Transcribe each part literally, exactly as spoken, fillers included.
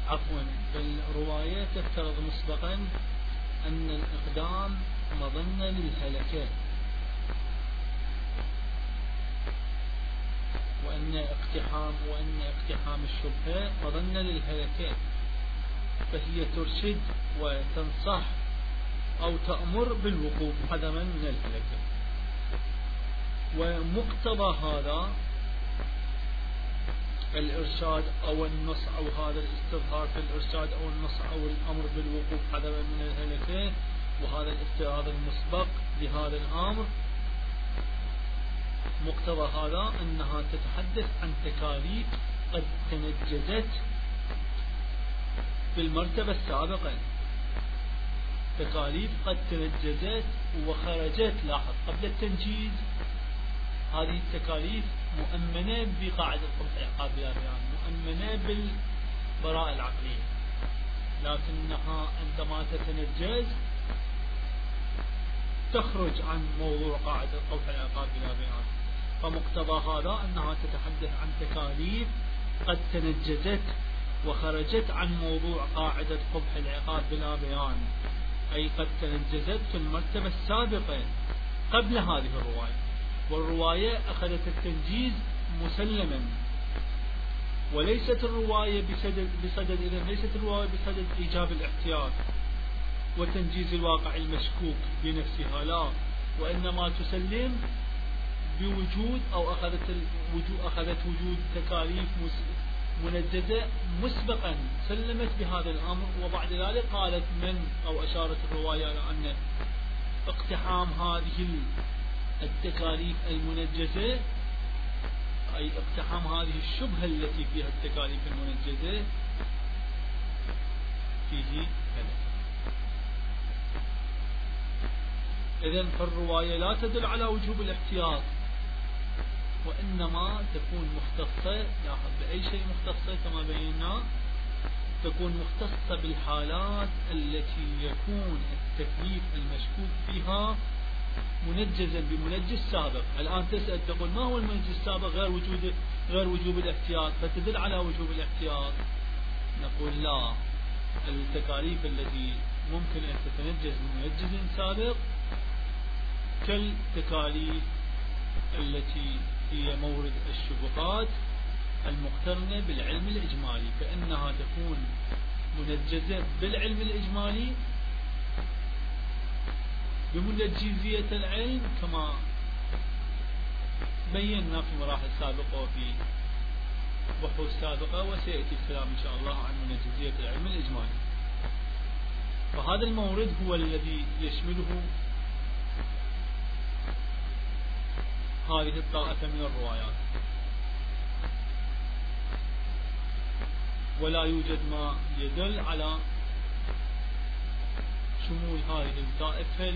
عفوا بالرواية تفترض مسبقا أن الإقدام مظنة للهلكة، وأن اقتحام وأن اقتحام الشبهة مظنة للهلكة، فهي ترشد وتنصح أو تأمر بالوقوف حذرا من الهلكة. ومقتضى هذا الإرشاد أو النص أو هذا الاستظهار في الإرشاد أو النص أو الأمر بالوقوف حذرا من الهلكة، وهذا الافتراض المسبق لهذا الأمر، مقتضى هذا أنها تتحدث عن تكاليف قد تنجزت في المرتبة السابقة، تكاليف قد تنجزت وخرجت، لاحظ قبل التنجيز هذه التكاليف مؤمنة بقاعدة القبح العقاب بلا بيان، مؤمنة بالبراءة العقلية، لكنها عندما تتنجز تخرج عن موضوع قاعدة القبح العقاب بلا بيان. فمقتضى هذا أنها تتحدث عن تكاليف قد تنجزت وخرجت عن موضوع قاعدة قبح العقاب بلا بيان، أي قد تنجزت في المرتبة السابقة قبل هذه الرواية، والرواية أخذت التنجيز مسلما، وليست الرواية بصدد, بصدد إذن ليست الرواية بصدد إيجاب الاحتياط وتنجيز الواقع المشكوك بنفسها، لا، وإنما تسلم بوجود أو أخذت الوجود أخذت وجود تكاليف منجزة مسبقا، سلمت بهذا الأمر، وبعد ذلك قالت من أو أشارت الرواية إلى أن اقتحام هذه التكاليف المنجزة، أي اقتحام هذه الشبهة التي فيها التكاليف المنجزة فيه هذا. إذن فالرواية لا تدل على وجوب الاحتياط، وإنما تكون مختصة، لاحظ بأي شيء مختصة كما بينا، تكون مختصة بالحالات التي يكون التكليف المشكوك فيها منجزا بمنجز سابق. الآن تسأل تقول ما هو المنجز السابق غير وجود غير وجوب الاحتياط، فتدل على وجوب الاحتياط. نقول لا، التكاليف التي ممكن أن تتنجز بمنجز سابق كالتكاليف التي هي مورد الشبهات المقترنة بالعلم الإجمالي، فإنها تكون منجزة بالعلم الإجمالي بمنجزية العلم كما بينا في مراحل سابقة وفي بحوث سابقة، وسيأتي الكلام إن شاء الله عن منجزية العلم الإجمالي. فهذا المورد هو الذي يشمله هذه الطائفة من الروايات، ولا يوجد ما يدل على شمول هذه الطائفة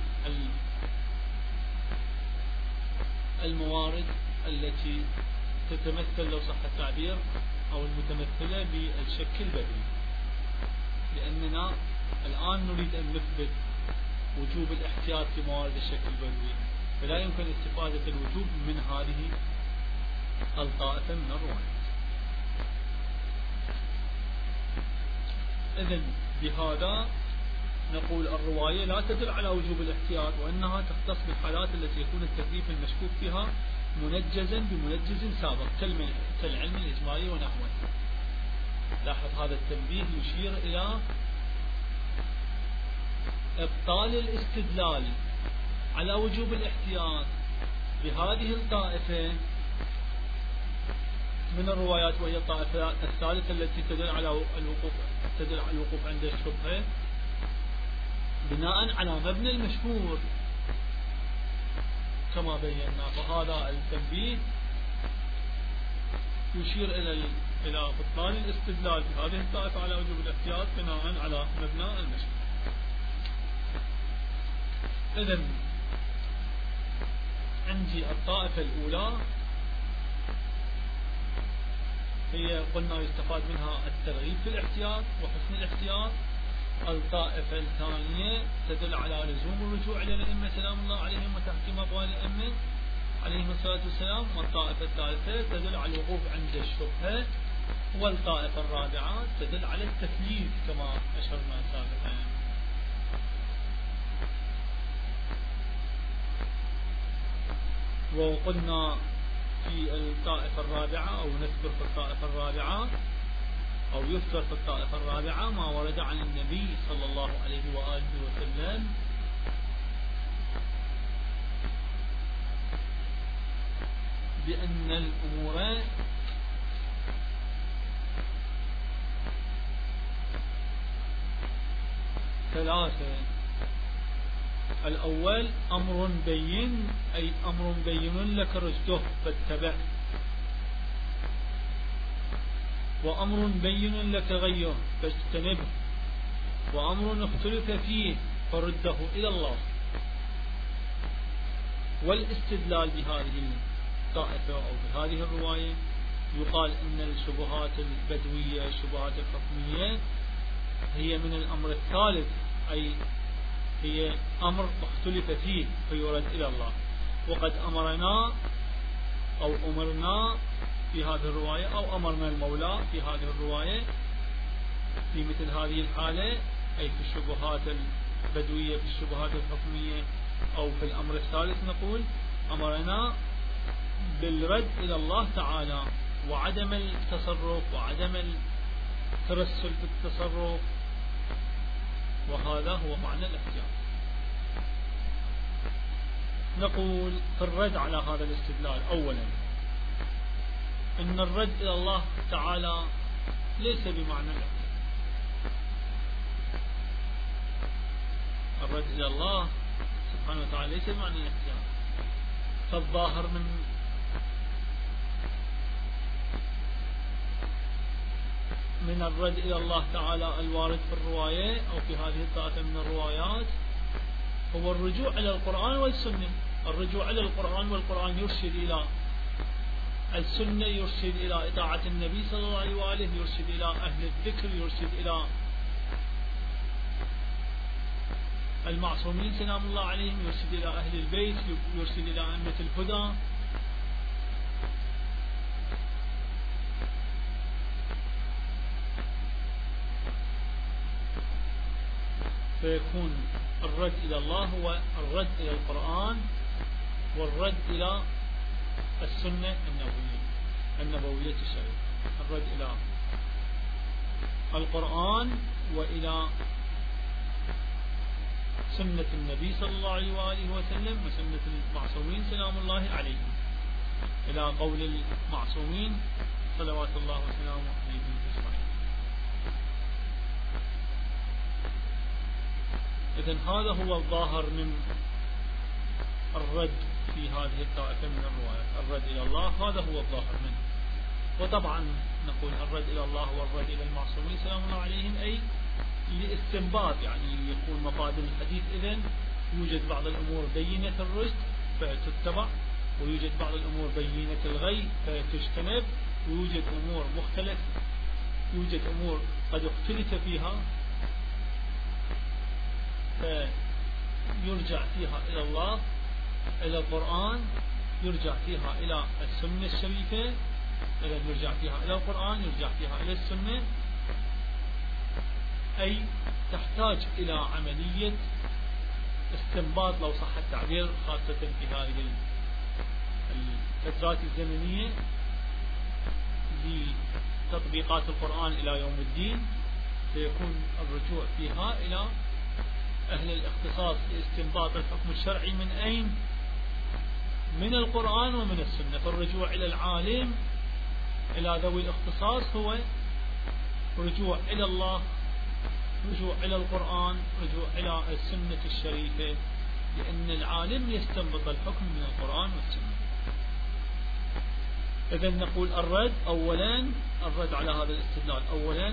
للموارد التي تتمثل لو صح التعبير أو المتمثلة بالشك البديهي، لأننا الآن نريد أن نثبت وجوب الاحتياط في موارد الشك البديهي، فلا يمكن استفادة الوجوب من هذه الطائفة من الروايات. إذن بهذا نقول الرواية لا تدل على وجوب الاحتياط، وأنها تختص بالحالات التي يكون التكليف المشكوك فيها منجزا بمنجز سابق كالعلم الإجمالي ونحوه. لاحظ هذا التنبيه يشير إلى إبطال الاستدلال على وجوب الاحتياط بهذه الطائفة من الروايات، وهي الطائفة الثالثة التي تدل على الوقوف تدل على الوقوف عند الشبهة بناء على مبنى المشهور كما بينا. فهذا التنبيه يشير إلى إلى بطلان الاستدلال بهذه الطائفة على وجوب الاحتياط بناء على مبنى المشهور. إذن عندي الطائفة الأولى هي قلنا يستفاد منها الترغيب في الاحتياط وحسن الاحتياط. الطائفة الثانية تدل على لزوم الرجوع إلى الأئمة سلام الله عليهم وتحكيم أقوال الأئمة عليهم الصلاة والسلام. والطائفة الثالثة تدل على الوقوف عند الشبهة والطائفة الرابعة تدل على التثليث كما أشرنا سابقا. وقلنا في الطائفة الرابعة أو نذكر في الطائفة الرابعة أو يذكر في الطائفة الرابعة ما ورد عن النبي صلى الله عليه وآله وسلم بأن الأمور ثلاثة. الأول أمر بين، أي أمر بين لك رشده فاتبع، وأمر بين لك غيه فاجتنبه، وأمر اختلف فيه فرده إلى الله. والاستدلال بهذه الطائفة أو بهذه الرواية يقال إن الشبهات البدوية الشبهات الحكمية هي من الأمر الثالث، أي هي أمر اختلف فيه فيرد إلى الله. وقد أمرنا أو أمرنا في هذه الرواية أو أمرنا المولى في هذه الرواية في مثل هذه الحالة، أي في الشبهات البدوية في الشبهات الحكمية أو في الأمر الثالث نقول أمرنا بالرد إلى الله تعالى وعدم التصرف وعدم الترسل في التصرف، وهذا هو معنى الاختيار. نقول في الرد على هذا الاستدلال أولا إن الرد إلى الله تعالى ليس بمعنى الاختيار. الرد إلى الله سبحانه وتعالى ليس بمعنى الاختيار. فالظاهر من من الرد إلى الله تعالى الوارد في الرواية أو في هذه الطائفة من الروايات هو الرجوع إلى القرآن والسنة. الرجوع إلى القرآن، والقرآن يرشد إلى السنة، يرشد إلى إطاعة النبي صلى الله عليه وآله، يرشد إلى أهل الذكر، يرشد إلى المعصومين سلام الله عليهم، يرشد إلى أهل البيت، يرشد إلى أئمة الهدى. فيكون الرد إلى الله هو الرد إلى القرآن والرد إلى السنة النبوية النبوية الشريفة. الرد إلى القرآن وإلى سنة النبي صلى الله عليه وآله وسلم وسنة المعصومين سلام الله عليهم، إلى قول المعصومين صلوات الله وسلامه عليهم أجمعين. إذن هذا هو الظاهر من الرد في هذه الطائفة من الروايات. الرد إلى الله هذا هو الظاهر منه. وطبعا نقول الرد إلى الله والرد إلى المعصومين سلام الله عليهم أي لاستنباط، يعني يقول مقابل الحديث إذن يوجد بعض الأمور بينة الرشد فتتبع، ويوجد بعض الأمور بينة الغي فتجتنب، ويوجد أمور مختلف يوجد أمور قد اختلف فيها فيرجع فيها إلى الله إلى القرآن، يرجع فيها إلى السنة الشريفة، إذا يرجع فيها إلى القرآن يرجع فيها إلى السنة، أي تحتاج إلى عملية استنباط لو صح التعبير، خاصة في هذه الفترات الزمنية لتطبيقات القرآن إلى يوم الدين، سيكون الرجوع فيها إلى أهل الاختصاص لاستنباط الحكم الشرعي من أين؟ من القرآن ومن السنة. فالرجوع إلى العالم إلى ذوي الاختصاص هو رجوع إلى الله، رجوع إلى القرآن، رجوع إلى السنة الشريفة، لأن العالم يستنبط الحكم من القرآن والسنة. إذن نقول الرد أولا الرد على هذا الاستدلال أولا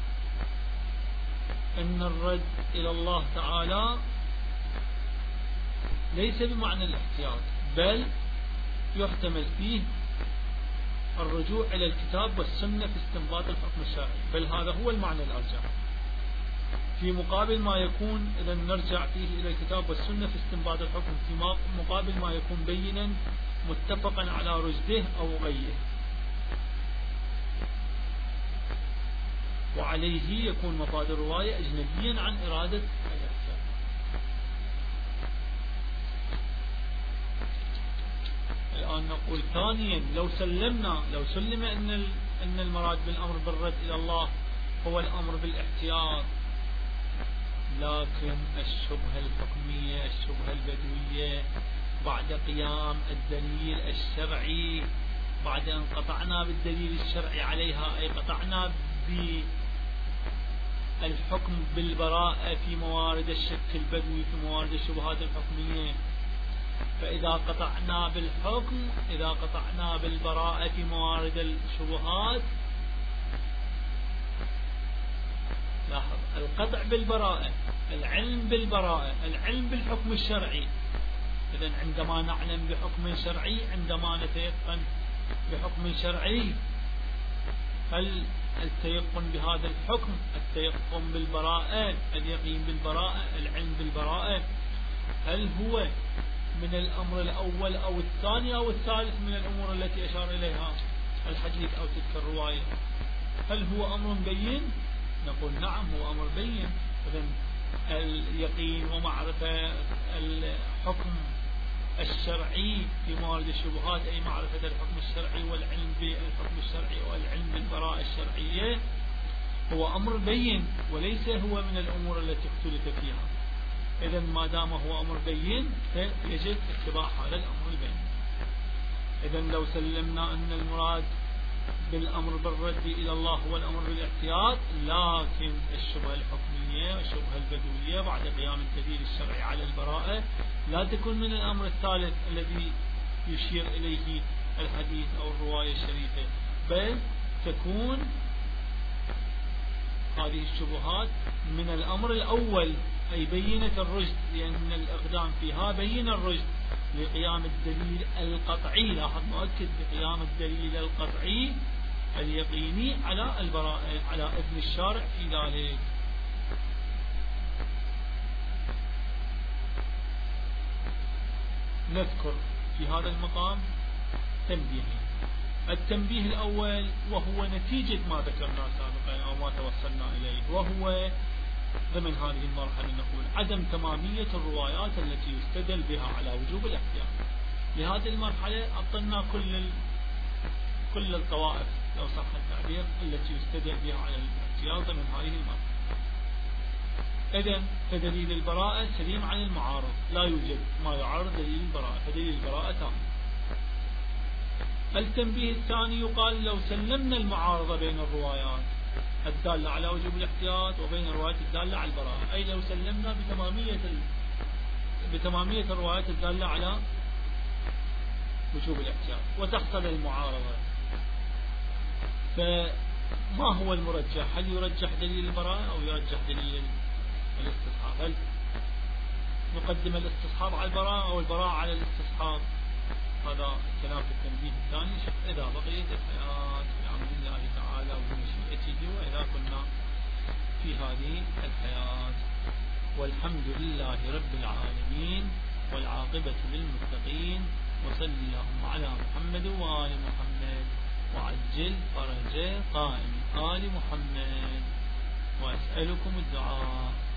أن الرد إلى الله تعالى ليس بمعنى الاحتياط، بل يحتمل فيه الرجوع إلى الكتاب والسنة في استنباط الحكم الشرعي، بل هذا هو المعنى الأرجح، في مقابل ما يكون إذا نرجع فيه إلى الكتاب والسنة في استنباط الحكم، في مقابل ما يكون بينا متفقا على رشده أو غيه. وعليه يكون مفاد الرواية أجنبيا عن إرادة الاحتياط. الآن نقول ثانيا لو سلمنا لو سلم أن أن المراد بالأمر بالرد إلى الله هو الأمر بالاحتياط، لكن الشبهة الحكمية الشبهة البدوية بعد قيام الدليل الشرعي، بعد أن قطعنا بالدليل الشرعي عليها، أي قطعنا بالحكم بالبراءة في موارد الشك البدوي في موارد الشبهات الحكمية، فإذا قطعنا بالحكم إذا قطعنا بالبراءة في موارد الشبهات، لاحظ القطع بالبراءة، العلم بالبراءة، العلم بالحكم الشرعي. إذن عندما نعلم بحكم شرعي، عندما نتيقن بحكم شرعي، هل التيقن بهذا الحكم، التيقن بالبراءة، اليقين بالبراءة، العلم بالبراءة، هل هو من الأمر الأول أو الثاني أو الثالث من الأمور التي أشار إليها الحديث أو تلك الرواية؟ هل هو أمر بين؟ نقول نعم هو أمر بين. إذن اليقين ومعرفة الحكم الشرعي في موارد الشبهات، أي معرفة الحكم الشرعي والعلم بالحكم الشرعي والعلم بالبراءة الشرعية، هو أمر بين وليس هو من الأمور التي اختلف فيها. إذن ما دام هو أمر بين فيجب اتباع هذا الأمر البين. إذن لو سلمنا أن المراد بالأمر بالرد إلى الله هو الأمر بالاحتياط، لكن الشبهة الحكمية والشبهة البدوية بعد قيام الدليل الشرعي على البراءة لا تكون من الأمر الثالث الذي يشير إليه الحديث أو الرواية الشريفة، بل تكون هذه الشبهات من الأمر الأول، أي بينة الرشد، لأن الإقدام فيها بين الرشد لقيام الدليل القطعي. لاحظ مؤكد بقيام الدليل القطعي اليقيني على البراءة، على إذن الشارع في ذلك. نذكر في هذا المقام تنبيهين. التنبيه الأول وهو نتيجة ما ذكرنا سابقا أو ما توصلنا إليه، وهو ضمن هذه المرحلة نقول عدم تمامية الروايات التي يستدل بها على وجوب الاحتياط. لهذه المرحلة أعطينا كل ال... كل الطوائف لو صح التعبير التي يستدل بها على الاحتياط من هذه المرحلة. إذن فدليل البراءة سليم عن المعارض، لا يوجد ما يعارض دليل البراءة، فدليل البراءة تام. التنبيه الثاني يقال لو سلمنا المعارضة بين الروايات الدالة على وجوب الاحتياط وبين الروايات الدالة على البراءة، أي لو سلمنا بتمامية ال... بتمامية الروايات الدالة على وجوب الاحتياط وتحصل المعارضة، فما هو المرجح؟ هل يرجح دليل البراءة أو يرجح دليل الاستصحاب؟ هل نقدم الاستصحاب على البراءة أو البراءة على الاستصحاب؟ هذا كلام في التنبيه الثاني. إذا بقيت الحياة بأمر الله تعالى وبمشيئته وإذا كنا في هذه الحياة، والحمد لله رب العالمين والعاقبة للمتقين، وصل اللهم على محمد وآل محمد وعجل فرج قائم آل محمد، وأسألكم الدعاء.